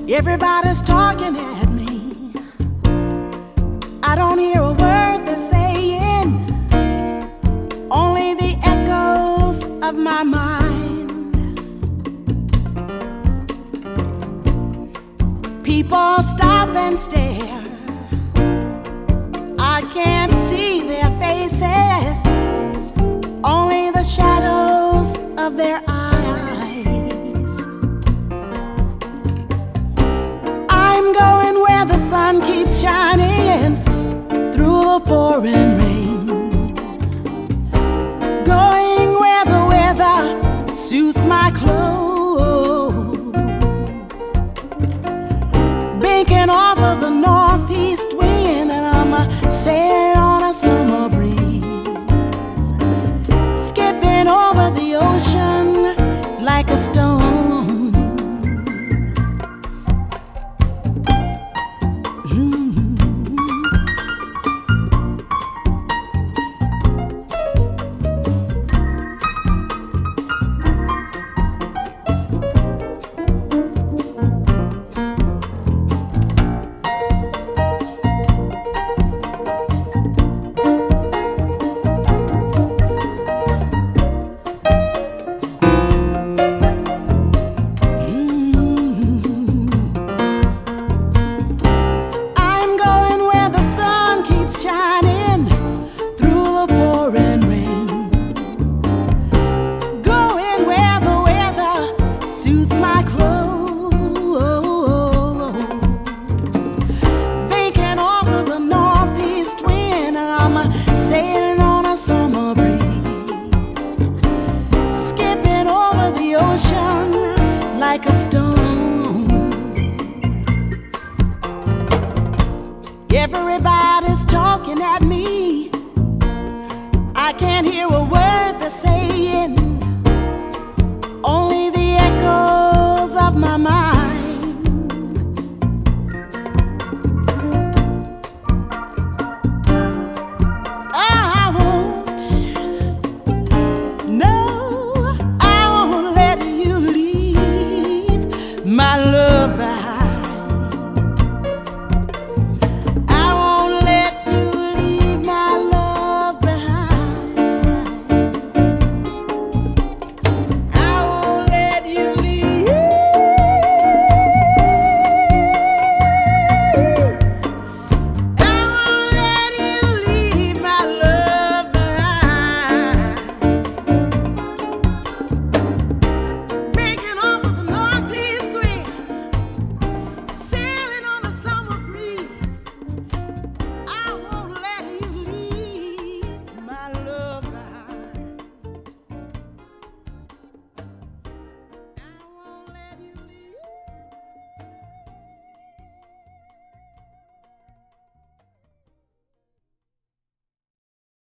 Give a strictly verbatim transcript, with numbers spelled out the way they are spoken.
Everybody's talking at me. I don't hear a word they're saying, only the echoes of my mind. People stop and stare. I can't see their faces, only the shadows of their eyes. I'm going where the sun keeps shining through the pouring rain, going where the weather suits my clothes, banking off of the northeast wind, and I'm a sailing on a summer breeze, skipping over the ocean like a stone. Like a stone. Everybody's talking at me. I can't hear a word they're saying, only the echoes of my mind. I won't, no, I won't let you leave my love.